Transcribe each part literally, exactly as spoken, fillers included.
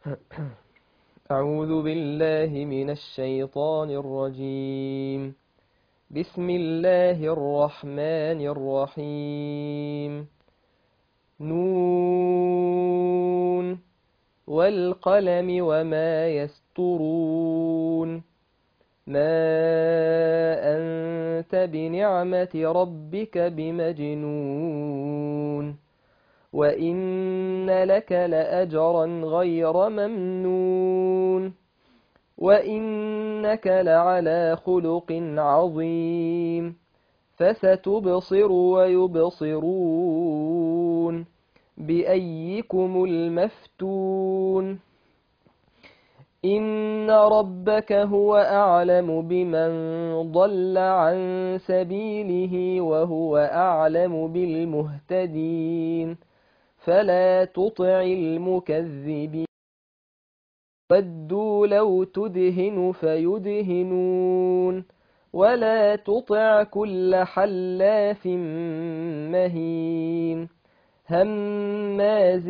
أعوذ بالله من الشيطان الرجيم. بسم الله الرحمن الرحيم. نون والقلم وما يسطرون. ما أنت بنعمة ربك بمجنون. وإن لك لأجرا غير ممنون. وإنك لعلى خلق عظيم. فستبصر ويبصرون بأيكم المفتون. إن ربك هو أعلم بمن ضل عن سبيله وهو أعلم بالمهتدين. فلا تطع المكذبين. ودوا لو تدهن فيدهنون. ولا تطع كل حلاف مهين هماز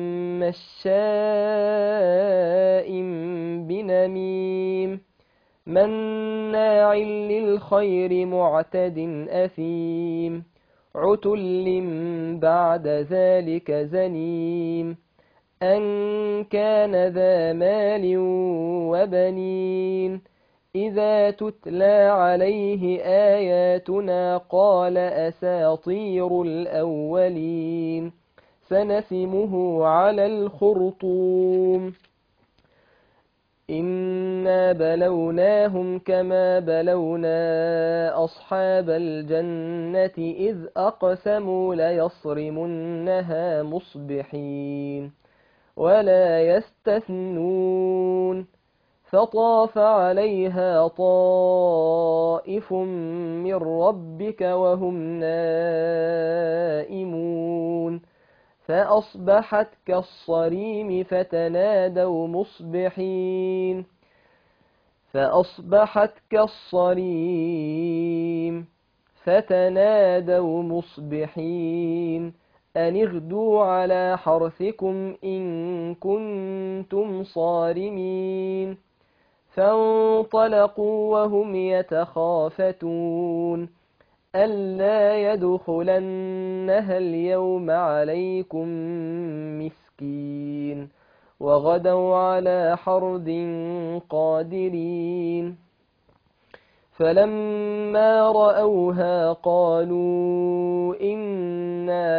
مشاء بنميم مناع للخير معتد أثيم عتل بعد ذلك زنيم أن كان ذا مال وبنين إذا تتلى عليه آياتنا قال أساطير الأولين سنسمه على الخرطوم. إنا بلوناهم كما بلونا أصحاب الجنة إذ أقسموا ليصرمنها مصبحين ولا يستثنون. فطاف عليها طائف من ربك وهم نائمون فأصبحت كالصريم فتنادوا مصبحين فأصبحت كالصريم فتنادوا مصبحين أن اغدوا على حرثكم إن كنتم صارمين. فانطلقوا وهم يتخافتون ألا يدخلنها اليوم عليكم مسكين وغدوا على حرد قادرين. فلما رأوها قالوا إنا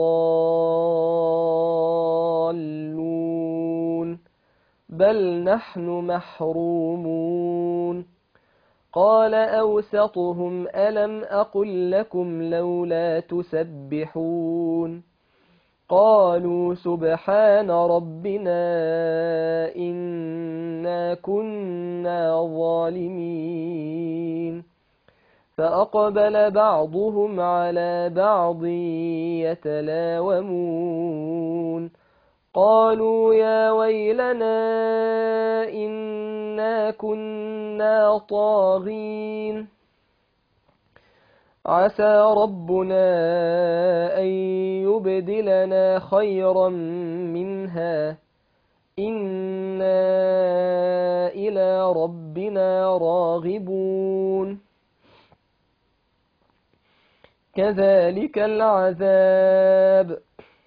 لضالون بل نحن محرومون. قال أوسطهم ألم أقل لكم لولا تسبحون قالوا سبحان ربنا إنا كنا ظالمين. فأقبل بعضهم على بعض يتلاومون قالوا يا ويلنا إنا كنا طاغين عسى ربنا أن يبدلنا خيرا منها إنا إلى ربنا راغبون. كذلك العذاب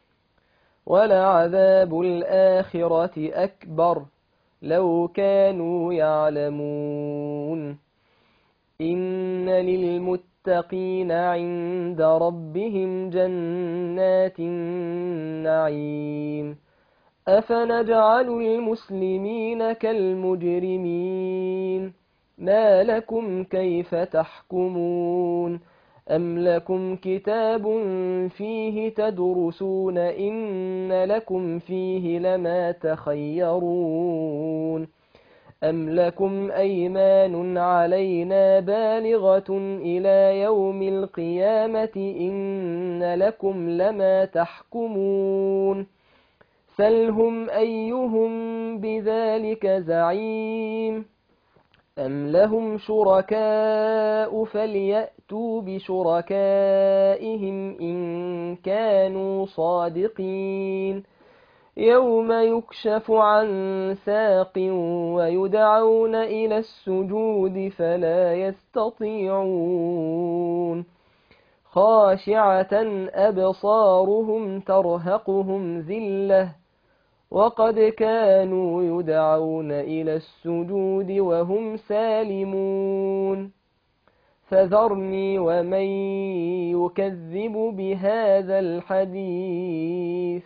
ولعذاب الآخرة أكبر لو كانوا يعلمون. إن للمتقين عند ربهم جنات النعيم أفنجعل المسلمين كالمجرمين ما لكم كيف تحكمون أم لكم كتاب فيه تدرسون إن لكم فيه لما تخيرون أم لكم أيمان علينا بالغة إلى يوم القيامة إن لكم لما تحكمون سلهم أيهم بذلك زعيم أم لهم شركاء فليأتوا بشركائهم إن كانوا صادقين يوم يكشف عن ساق ويدعون إلى السجود فلا يستطيعون خاشعة أبصارهم ترهقهم ذلة وقد كانوا يدعون إلى السجود وهم سالمون فذرني ومن يكذب بهذا الحديث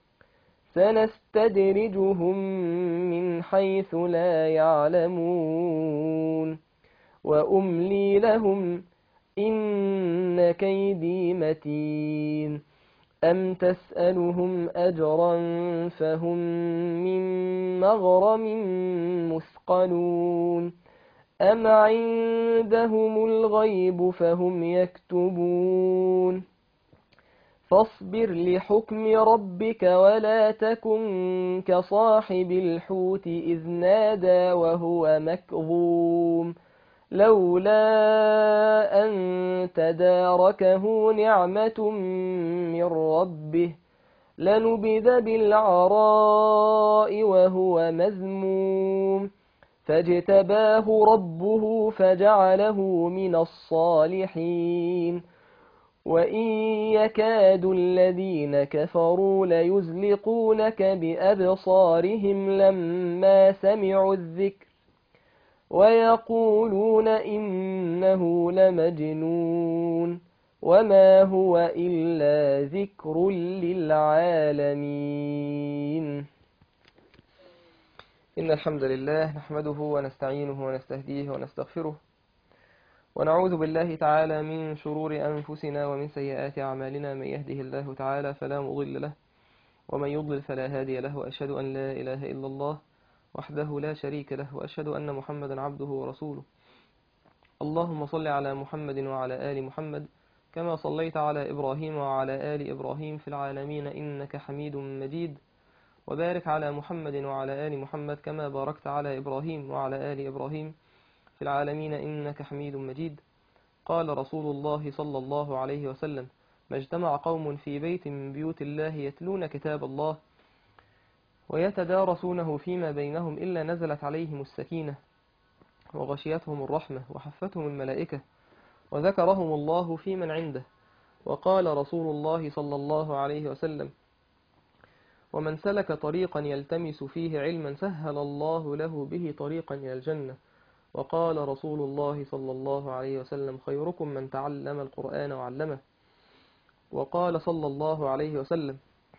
سنستدرجهم من حيث لا يعلمون وأملي لهم إن كيدي متين أم تسألهم أجرا فهم من مغرم مثقلون أم عندهم الغيب فهم يكتبون فاصبر لحكم ربك ولا تكن كصاحب الحوت إذ نادى وهو مكظوم لولا أن تداركه نعمة من ربه لنبذ بالعراء وهو مذموم فاجتباه ربه فجعله من الصالحين وإن يكاد الذين كفروا ليزلقونك بأبصارهم لما سمعوا الذكر ويقولون إنه لمجنون وما هو إلا ذكر للعالمين. إن الحمد لله نحمده ونستعينه ونستهديه ونستغفره ونعوذ بالله تعالى من شرور أنفسنا ومن سيئات أعمالنا من يهده الله تعالى فلا مضل له ومن يضلل فلا هادي له وأشهد أن لا إله إلا الله وحده لا شريك له وأشهد أن محمدا عبده ورسوله. اللهم صل على محمد وعلى آل محمد كما صليت على إبراهيم وعلى آل إبراهيم في العالمين إنك حميد مجيد وبارك على محمد وعلى آل محمد كما باركت على إبراهيم وعلى آل إبراهيم في العالمين إنك حميد مجيد. قال رسول الله صلى الله عليه وسلم: ما اجتمع قوم في بيت من بيوت الله يتلون كتاب الله ويتدارسونه فيما بينهم إلا نزلت عليهم السكينة وغشيتهم الرحمة وحفتهم الملائكة وذكرهم الله في من عنده. وقال رسول الله صلى الله عليه وسلم: ومن سلك طريقا يلتمس فيه علما سهل الله له به طريقا إلى الجنة. وقال رسول الله صلى الله عليه وسلم: خيركم من تعلم القرآن وعلمه. وقال صلى الله عليه وسلم: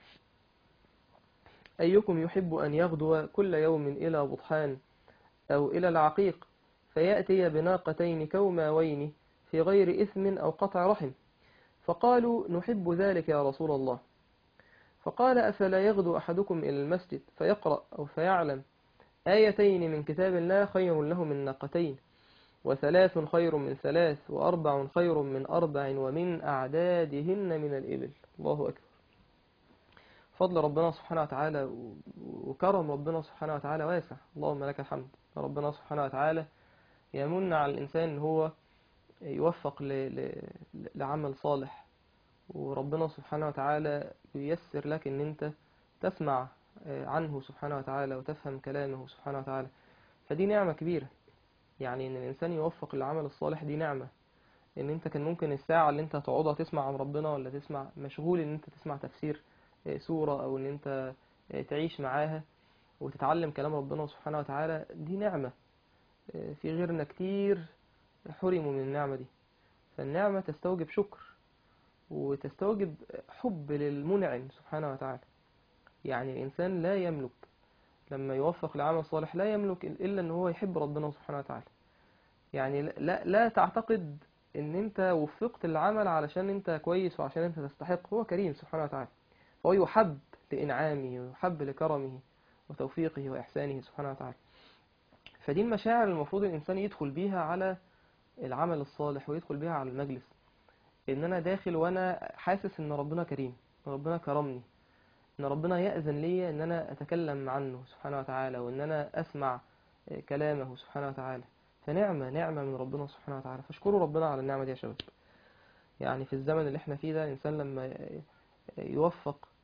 أيكم يحب أن يغدو كل يوم إلى بطحان أو إلى العقيق فيأتي بناقتين كوماوين في غير إثم أو قطع رحم؟ فقالوا: نحب ذلك يا رسول الله. فقال: أفلا يغدو أحدكم إلى المسجد فيقرأ أو فيعلم آيتين من كتاب الله خير له من ناقتين، وثلاث خير من ثلاث، وأربع خير من أربع، ومن أعدادهن من الإبل. الله أكبر. فضل ربنا سبحانه وتعالى وكرم ربنا سبحانه وتعالى واسع، اللهم لك الحمد. ربنا سبحانه وتعالى يمن على الإنسان إن هو يوفق لعمل صالح، وربنا سبحانه وتعالى ييسر لك إن أنت تسمع عنه سبحانه وتعالى وتفهم كلامه سبحانه وتعالى. فدي نعمة كبيرة، يعني إن الإنسان يوفق للعمل الصالح دي نعمة. إن أنت كان ممكن الساعة اللي أنت تقعدها تسمع عن ربنا، ولا تسمع مشغول إن أنت تسمع تفسير سورة، أو إن أنت تعيش معاها وتتعلم كلام ربنا سبحانه وتعالى، دي نعمة. في غيرنا كتير حرموا من النعمة دي. فالنعمة تستوجب شكر وتستوجب حب للمنعم سبحانه وتعالى. يعني الإنسان لا يملك لما يوفق لعمل صالح لا يملك إلا أن هو يحب ربنا سبحانه وتعالى. يعني لا, لا تعتقد أن أنت وفقت العمل علشان أنت كويس وعشان أنت تستحق. هو كريم سبحانه وتعالى، هو يحب لإنعامه ويحب لكرمه وتوفيقه وإحسانه سبحانه وتعالى. فدي المشاعر المفروض الإنسان يدخل بيها على العمل الصالح ويدخل بيها على المجلس. إن أنا داخل وأنا حاسس أن ربنا كريم، ربنا كرمني، ان ربنا يأذن لي ان انا اتكلم عنه سبحانه وتعالى، وان انا اسمع كلامه سبحانه وتعالى. فنعمة نعمة من ربنا سبحانه وتعالى. فاشكروا ربنا على النعمة دي يا شباب. يعني في الزمن اللي احنا فيه ده الانسان لما يوفق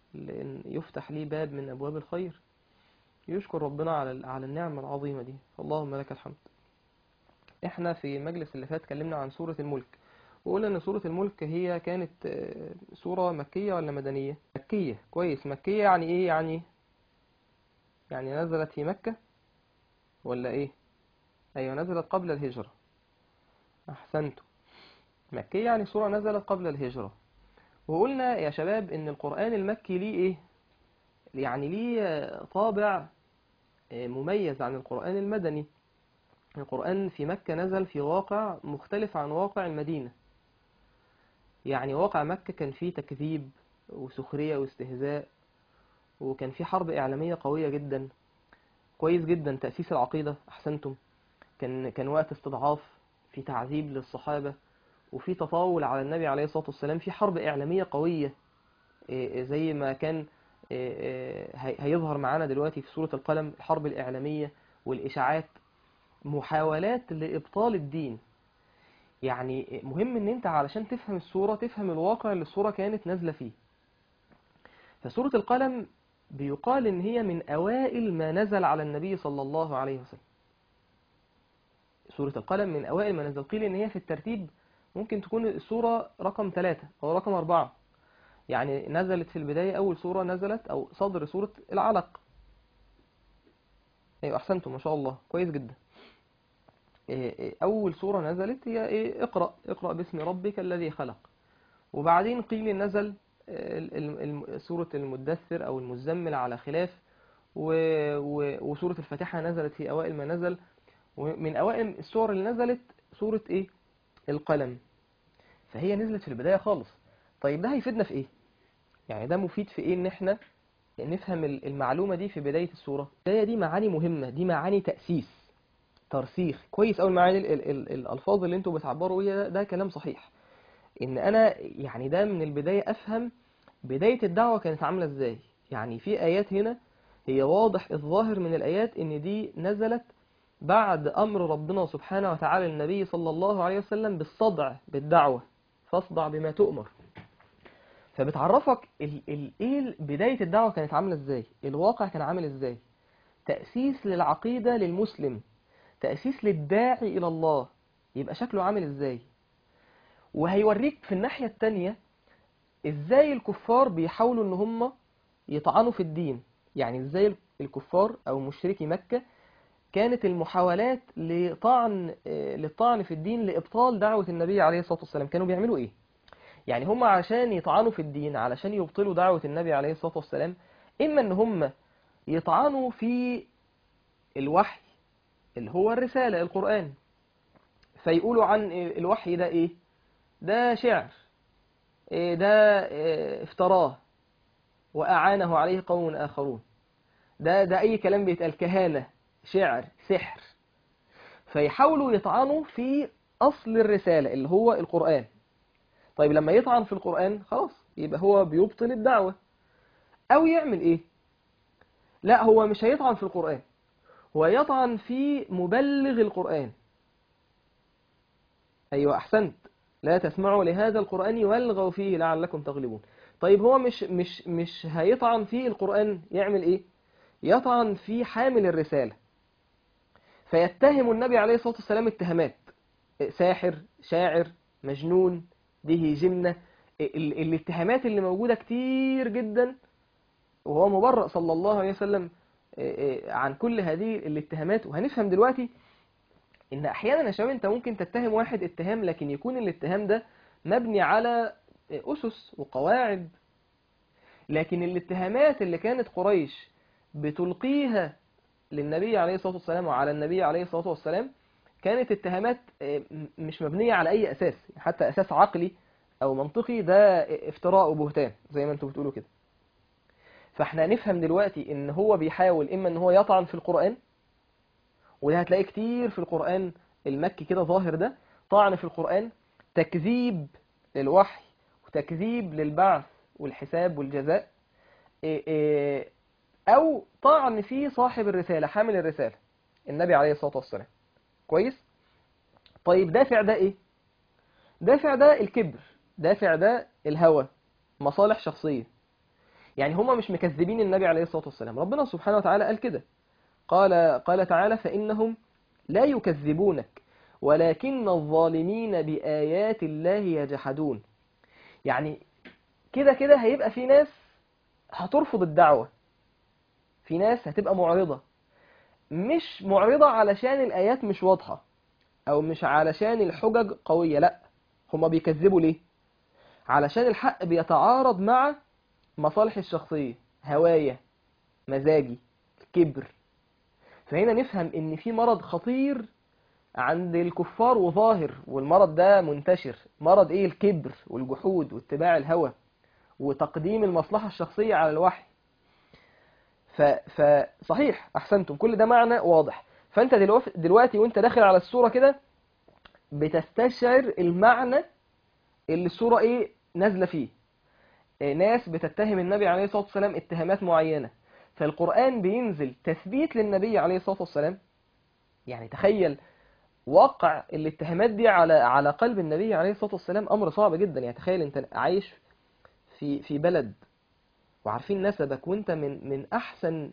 لأن يفتح لي باب من أبواب الخير، يشكر ربنا على على النعمة العظيمة دي، اللهم لك الحمد. احنا في المجلس اللي فات اتكلمنا عن سورة الملك، وقلنا ان سورة الملك هي كانت سورة مكية ولا مدنية؟ مكية. كويس. مكية يعني ايه؟ يعني يعني نزلت في مكة ولا ايه؟ ايوه، نزلت قبل الهجرة. احسنتم. مكية يعني سورة نزلت قبل الهجرة. وقلنا يا شباب ان القرآن المكي ليه ايه؟ يعني ليه طابع مميز عن القرآن المدني. القرآن في مكة نزل في واقع مختلف عن واقع المدينة. يعني واقع مكة كان فيه تكذيب وسخرية واستهزاء، وكان فيه حرب إعلامية قوية جدا. كويس جدا. تأسيس العقيدة. أحسنتم. كان كان وقت استضعاف، في تعذيب للصحابة، وفي تطاول على النبي عليه الصلاة والسلام، في حرب إعلامية قوية زي ما كان هيظهر معانا دلوقتي في سورة القلم. الحرب الإعلامية والإشاعات، محاولات لإبطال الدين. يعني مهم ان انت علشان تفهم السورة تفهم الواقع اللي السورة كانت نازلة فيه. فسورة القلم بيقال ان هي من اوائل ما نزل على النبي صلى الله عليه وسلم. سورة القلم من اوائل ما نزل. قيل ان هي في الترتيب ممكن تكون السورة رقم ثلاثة او رقم أربعة. يعني نزلت في البداية، اول سورة نزلت او صدر سورة العلق. ايوه احسنتم، ما شاء الله، كويس جدا. اول سورة نزلت هي ايه؟ اقرأ اقرأ باسم ربك الذي خلق. وبعدين قيل نزل سورة المدثر أو المزمل على خلاف، وسورة الفاتحة نزلت في أوائل ما نزل. ومن أوائل السور اللي نزلت سورة إيه؟ القلم. فهي نزلت في البداية خالص. طيب ده هيفيدنا في إيه؟ يعني ده مفيد في إيه إن إحنا نفهم المعلومة دي في بداية السورة؟ البداية دي معاني مهمة، دي معاني تأسيس، ترسيخ. كويس أوي معاني ال ال الألفاظ اللي أنتوا بتعبروا بيها، ده كلام صحيح. إن أنا يعني ده من البداية أفهم بداية الدعوة كانت عاملة ازاي. يعني في آيات هنا هي واضح الظاهر من الآيات ان دي نزلت بعد أمر ربنا سبحانه وتعالى النبي صلى الله عليه وسلم بالصدع بالدعوة، فاصدع بما تؤمر. فبتعرفك ال ال ايه بداية الدعوة كانت عاملة ازاي، الواقع كان عامل ازاي. تأسيس للعقيدة للمسلم، تأسيس للداعي إلى الله، يبقى شكله عامل ازاي. وهيوريك في الناحية التانية ازاي الكفار بيحاولوا ان هم يطعنوا في الدين. يعني ازاي الكفار او مشركي مكة كانت المحاولات لطعن للطعن في الدين، لابطال دعوة النبي عليه الصلاة والسلام، كانوا بيعملوا ايه. يعني هم عشان يطعنوا في الدين، علشان يبطلوا دعوة النبي عليه الصلاة والسلام، اما ان هم يطعنوا في الوحي اللي هو الرسالة القرآن، فيقولوا عن الوحي ده ايه؟ ده شعر، ده افتراه وأعانه عليه قوم آخرون، ده ده أي كلام بيتقال، كهانة، شعر، سحر. فيحاولوا يطعنوا في أصل الرسالة اللي هو القرآن. طيب لما يطعن في القرآن خلاص يبقى هو بيبطل الدعوة. أو يعمل إيه؟ لا، هو مش هيطعن في القرآن، هو يطعن في مبلغ القرآن. أيوة أحسنت. لا تسمعوا لهذا القرآن والغوا فيه لعلكم تغلبون. طيب هو مش مش مش هيطعن في القرآن، يعمل إيه؟ يطعن في حامل الرسالة. فيتهم النبي عليه الصلاة والسلام اتهامات: ساحر، شاعر، مجنون، به جنة. ال الاتهامات اللي موجودة كتير جدا، وهو مبرأ صلى الله عليه وسلم عن كل هذه الاتهامات. وهنفهم دلوقتي ان احيانا يا شباب انت ممكن تتهم واحد اتهام، لكن يكون الاتهام ده مبني على أسس وقواعد. لكن الاتهامات اللي كانت قريش بتلقيها للنبي عليه الصلاة والسلام وعلى النبي عليه الصلاة والسلام كانت اتهامات مش مبنية على أي أساس، حتى أساس عقلي أو منطقي، ده افتراء وبهتان زي ما انتم بتقولوا كده. فاحنا نفهم دلوقتي ان هو بيحاول إما ان هو يطعن في القرآن، وده هتلاقي كتير في القرآن المكي كده ظاهر، ده طعن في القرآن، تكذيب للوحي وتكذيب للبعث والحساب والجزاء، أو طعن في صاحب الرسالة، حامل الرسالة، النبي عليه الصلاة والسلام. كويس؟ طيب دافع ده إيه؟ دافع ده الكبر، دافع ده الهوى، مصالح شخصية. يعني هم مش مكذبين النبي عليه الصلاة والسلام، ربنا سبحانه وتعالى قال كده، قال قال تعالى فإنهم لا يكذبونك ولكن الظالمين بآيات الله يجحدون. يعني كده كده هيبقى في ناس هترفض الدعوة، في ناس هتبقى معرضة، مش معرضة علشان الآيات مش واضحة أو مش علشان الحجج قوية، لا، هما بيكذبوا ليه؟ علشان الحق بيتعارض مع مصالح الشخصية، هواية، مزاجي، كبر. فهنا نفهم ان في مرض خطير عند الكفار وظاهر، والمرض ده منتشر. مرض ايه؟ الكبر والجحود واتباع الهوى وتقديم المصلحة الشخصية على الوحي. فصحيح أحسنتم، كل ده معنى واضح. فأنت دلوقتي وانت داخل على السورة كده بتستشعر المعنى اللي السورة ايه نازلة فيه. ناس بتتهم النبي عليه الصلاة والسلام اتهامات معينة، فالقرآن بينزل تثبيت للنبي عليه الصلاة والسلام. يعني تخيل واقع الاتهامات دي على على قلب النبي عليه الصلاة والسلام، أمر صعب جدا. يعني تخيل انت عايش في في بلد وعارفين نسبك، وانت من من أحسن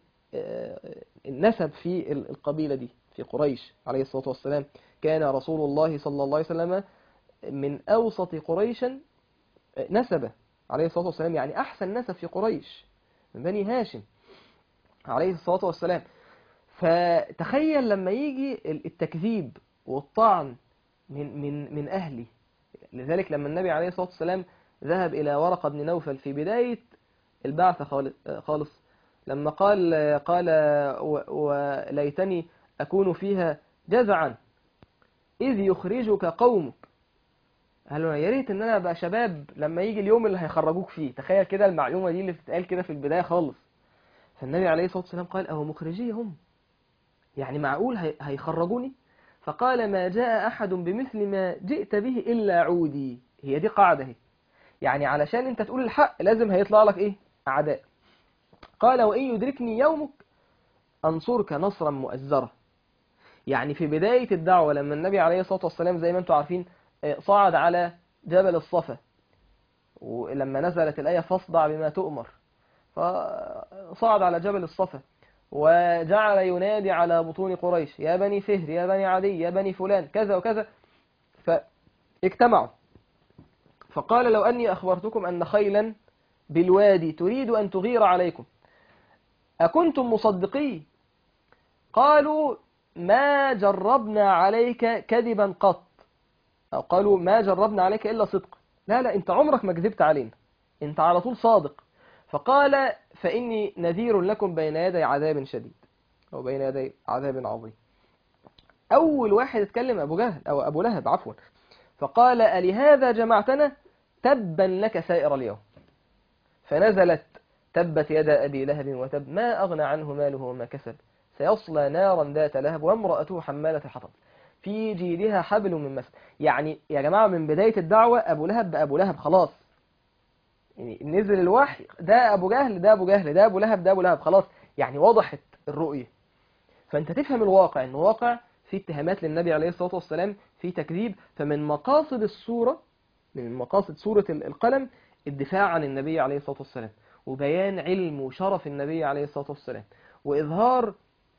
النسب في القبيلة دي في قريش. عليه الصلاة والسلام كان رسول الله صلى الله عليه وسلم من أوسط قريشا نسبه عليه الصلاة والسلام، يعني أحسن نسب في قريش من بني هاشم عليه الصلاة والسلام. فتخيل لما يجي التكذيب والطعن من من من أهلي. لذلك لما النبي عليه الصلاة والسلام ذهب إلى ورقة بن نوفل في بداية البعثة خالص، لما قال قال وليتني أكون فيها جزعا إذ يخرجك قومك. قال له يا ريت ان انا ابقى شباب لما يجي اليوم اللي هيخرجوك فيه. تخيل كده المعلومة دي اللي بتتقال كده في البداية خالص. فالنبي عليه الصلاة والسلام قال أو مخرجي هم، يعني معقول هيخرجوني؟ فقال ما جاء أحد بمثل ما جئت به إلا عودي. هي دي قاعدة هي، يعني علشان انت تقول الحق لازم هيطلع لك ايه؟ أعداء. قال وإن يدركني يومك أنصرك نصرا مؤزرا. يعني في بداية الدعوة لما النبي عليه الصلاة والسلام زي ما انتم عارفين صعد على جبل الصفا، ولما نزلت الآية فاصدع بما تؤمر، فصعد على جبل الصفا وجعل ينادي على بطون قريش يا بني فهر يا بني عدي يا بني فلان كذا وكذا. فاجتمعوا فقال لو أني أخبرتكم أن خيلا بالوادي تريد أن تغير عليكم أكنتم مصدقين؟ قالوا ما جربنا عليك كذبا قط، أو قالوا ما جربنا عليك إلا صدق. لا لا أنت عمرك ما كذبت علينا، أنت على طول صادق. فقال فإني نذير لكم بين يدي عذاب شديد، أو بين يدي عذاب عظيم. أول واحد اتكلم أبو جهل أو أبو لهب عفوا، فقال ألهذا جمعتنا تبا لك سائر اليوم. فنزلت تبت يد أبي لهب وتب ما أغنى عنه ماله وما كسب سيصلى نارا ذات لهب وامرأته حمالة الحطب في جيدها حبل من مسد. يعني يا جماعة من بداية الدعوة أبو لهب بأبو لهب خلاص، يعني نزل الوحي ده أبو جهل ده أبو جهل ده أبو لهب ده أبو لهب خلاص، يعني وضحت الرؤية. فأنت تفهم الواقع إن واقع في اتهامات للنبي عليه الصلاة والسلام، في تكذيب. فمن مقاصد السورة من مقاصد سورة القلم الدفاع عن النبي عليه الصلاة والسلام، وبيان علم وشرف النبي عليه الصلاة والسلام، وإظهار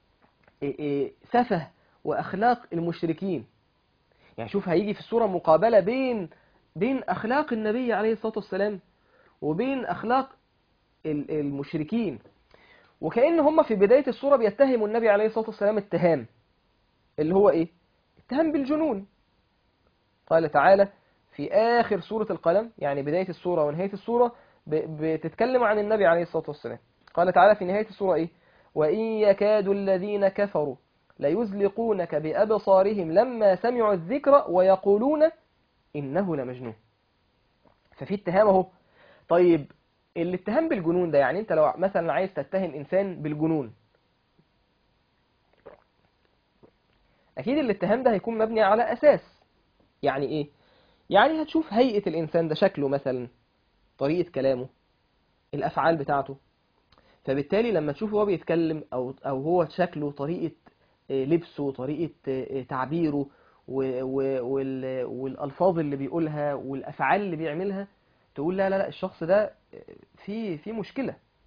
سفه وأخلاق المشركين. يعني شوف هيجي في السورة مقابلة بين بين أخلاق النبي عليه الصلاة والسلام وبين أخلاق المشركين، وكأن هم في بداية السورة بيتهموا النبي عليه الصلاة والسلام اتهام اللي هو إيه؟ اتهام بالجنون. قال تعالى في آخر سورة القلم، يعني بداية السورة ونهاية السورة بتتكلم عن النبي عليه الصلاة والسلام. قال تعالى في نهاية السورة إيه؟ وإن يكاد الذين كفروا ليزلقونك بأبصارهم لما سمعوا الذكر ويقولون إنه لمجنون. ففي اتهام اهو. طيب الاتهام بالجنون ده، يعني انت لو مثلا عايز تتهم إنسان بالجنون، أكيد الاتهام ده هيكون مبني على أساس. يعني إيه؟ يعني هتشوف هيئة الإنسان ده، شكله مثلا، طريقة كلامه، الأفعال بتاعته. فبالتالي لما تشوفه هو بيتكلم أو أو هو شكله، طريقة لبسه، طريقة تعبيره، والألفاظ اللي بيقولها والأفعال اللي بيعملها، تقول لا لا لا الشخص ده في في مشكلة،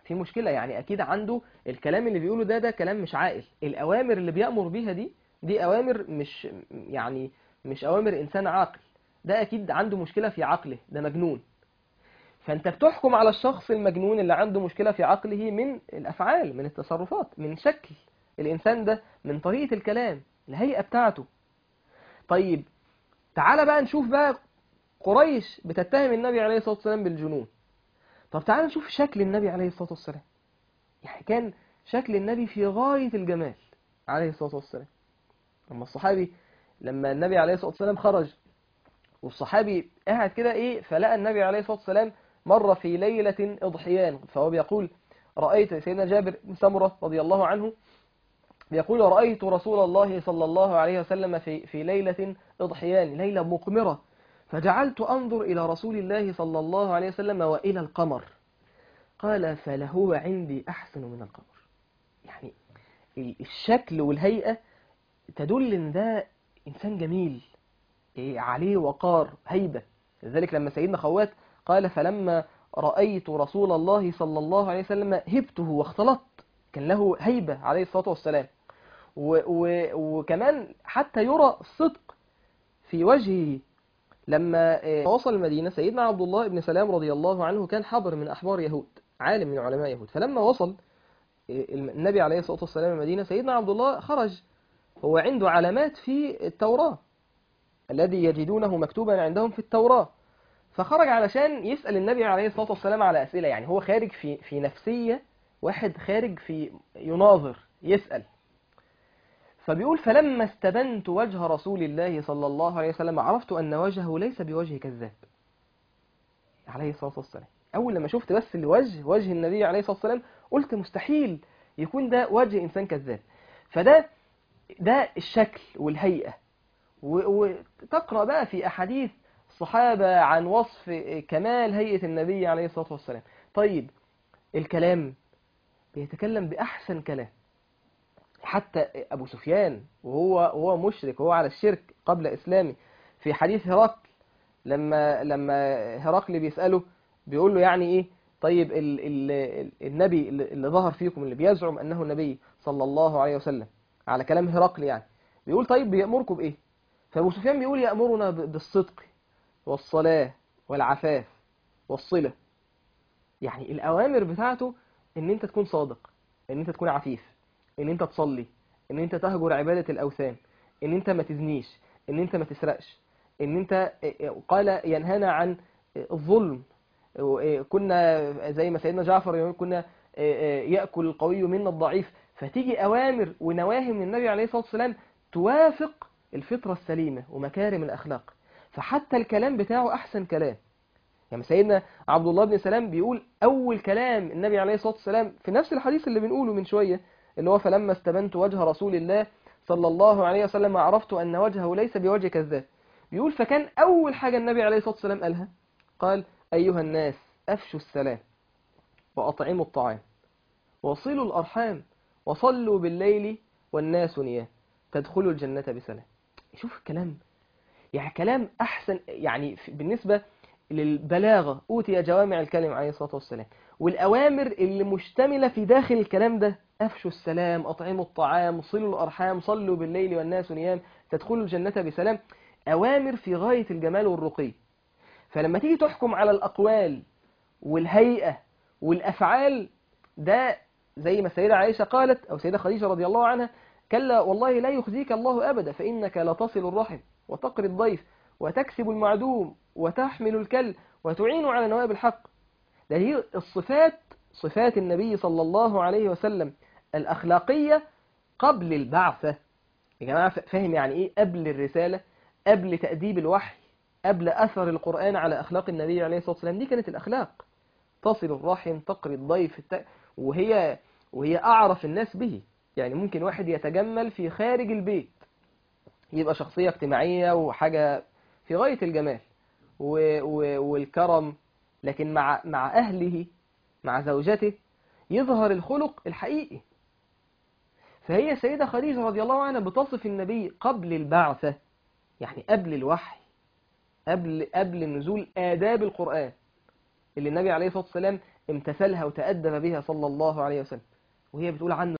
في مشكلة، يعني أكيد عنده الكلام اللي بيقوله ده ده كلام مش عاقل. الأوامر اللي بيأمر بيها دي دي أوامر مش يعني مش أوامر إنسان عاقل، ده أكيد عنده مشكلة في عقله، ده مجنون. فأنت بتحكم على الشخص المجنون اللي عنده مشكلة في عقله من الأفعال، من التصرفات، من شكل الإنسان ده، من طريقة الكلام، الهيئة بتاعته. طيب تعالى بقى نشوف بقى قريش بتتهم النبي عليه الصلاة والسلام بالجنون. طب تعالى نشوف شكل النبي عليه الصلاة والسلام. يعني كان شكل النبي في غاية الجمال عليه الصلاة والسلام. لما الصحابي لما النبي عليه الصلاة والسلام خرج، والصحابي قاعد كده ايه، فلقى النبي عليه الصلاة والسلام مر في ليلة اضحيان، فهو بيقول رأيت سيدنا جابر بن سمرة رضي الله عنه بيقول رأيت رسول الله صلى الله عليه وسلم في في ليلة اضحيان، ليلة مقمرة، فجعلت أنظر إلى رسول الله صلى الله عليه وسلم وإلى القمر، قال فلهو عندي أحسن من القمر. يعني الشكل والهيئة تدل إن ده إنسان جميل عليه وقار هيبة. لذلك لما سيدنا خوات قال فلما رأيت رسول الله صلى الله عليه وسلم هبته واختلطت، كان له هيبة عليه الصلاة والسلام. و و وكمان حتى يرى الصدق في وجهه. لما وصل المدينة سيدنا عبد الله بن سلام رضي الله عنه كان حبر من أحبار يهود، عالم من علماء يهود. فلما وصل النبي عليه الصلاة والسلام المدينة، سيدنا عبد الله خرج، هو عنده علامات في التوراة الذي يجدونه مكتوبا عندهم في التوراة، فخرج علشان يسأل النبي عليه الصلاة والسلام على أسئلة. يعني هو خارج في في نفسية واحد خارج في يناظر يسأل. فبيقول فلما استبنت وجه رسول الله صلى الله عليه وسلم عرفت أن وجهه ليس بوجه كذاب عليه الصلاة والسلام. أول لما شفت بس الوجه، وجه النبي عليه الصلاة والسلام، قلت مستحيل يكون ده وجه إنسان كذاب. فده ده الشكل والهيئة. وتقرأ بقى في أحاديث الصحابة عن وصف كمال هيئة النبي عليه الصلاة والسلام. طيب الكلام، بيتكلم بأحسن كلام. حتى أبو سفيان وهو وهو مشرك وهو على الشرك قبل إسلامه، في حديث هرقل لما لما هرقل بيسأله بيقول له يعني إيه، طيب ال ال النبي اللي ظهر فيكم اللي بيزعم أنه النبي صلى الله عليه وسلم، على كلام هرقل يعني، بيقول طيب بيأمركم بإيه؟ فأبو سفيان بيقول يأمرنا بالصدق والصلاة والعفاف والصلة. يعني الأوامر بتاعته إن أنت تكون صادق، إن أنت تكون عفيف، إن أنت تصلي، إن أنت تهجر عبادة الأوثان، إن أنت ما تزنيش، إن أنت ما تسرقش، إن أنت قال ينهانا عن الظلم. كنا زي ما سيدنا جعفر يقول كنا يأكل القوي منا الضعيف. فتيجي أوامر ونواهي من النبي عليه الصلاة والسلام توافق الفطرة السليمة ومكارم الأخلاق، فحتى الكلام بتاعه أحسن كلام. يعني سيدنا عبد الله بن سلام بيقول أول كلام النبي عليه الصلاة والسلام في نفس الحديث اللي بنقوله من شوية، اللي هو فلما استبنت وجه رسول الله صلى الله عليه وسلم عرفت أن وجهه ليس بوجه كذاب. بيقول فكان أول حاجة النبي عليه الصلاة والسلام قالها، قال أيها الناس أفشوا السلام وأطعموا الطعام وصلوا الأرحام وصلوا بالليل والناس نيام تدخلوا الجنة بسلام. شوف الكلام، يعني كلام أحسن. يعني بالنسبة للبلاغة أوتي جوامع الكلم عليه الصلاة والسلام. والأوامر اللي مشتملة في داخل الكلام ده، أفشوا السلام، أطعموا الطعام، صلوا الأرحام، صلوا بالليل والناس نيام تدخلوا الجنة بسلام، أوامر في غاية الجمال والرقي. فلما تيجي تحكم على الأقوال والهيئة والأفعال، ده زي ما السيدة عائشة قالت أو السيدة خديجة رضي الله عنها، كلا والله لا يخزيك الله أبدا فإنك لتصل الرحم وتقري الضيف وتكسب المعدوم وتحمل الكل وتعين على نوائب الحق. ده هي الصفات، صفات النبي صلى الله عليه وسلم الأخلاقية قبل البعثة. يا جماعة فاهم يعني إيه قبل الرسالة، قبل تأديب الوحي، قبل أثر القرآن على أخلاق النبي عليه الصلاة والسلام؟ دي كانت الأخلاق، تصل الرحم، تقري الضيف، الت... وهي وهي أعرف الناس به. يعني ممكن واحد يتجمل في خارج البيت، يبقى شخصية اجتماعية وحاجة في غاية الجمال و... و... والكرم، لكن مع مع أهله مع زوجته يظهر الخلق الحقيقي. فهي السيدة خديجة رضي الله عنها بتصف النبي قبل البعثة، يعني قبل الوحي، قبل قبل نزول آداب القرآن اللي النبي عليه الصلاة والسلام امتثلها وتأدب بها صلى الله عليه وسلم. وهي بتقول عنه